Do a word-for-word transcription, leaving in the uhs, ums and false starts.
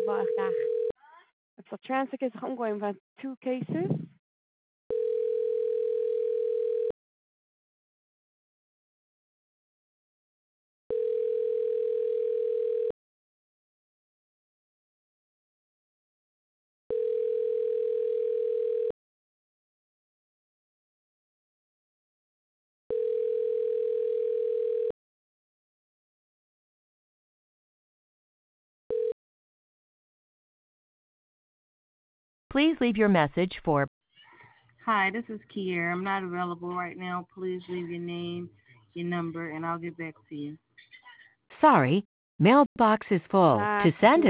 wel echt graag. For transfer cases, I'm going for two cases. Please leave your message for Hi, this is Kier. I'm not available right now. Please leave your name, your number, and I'll get back to you. sorry, mailbox is full. Uh, To send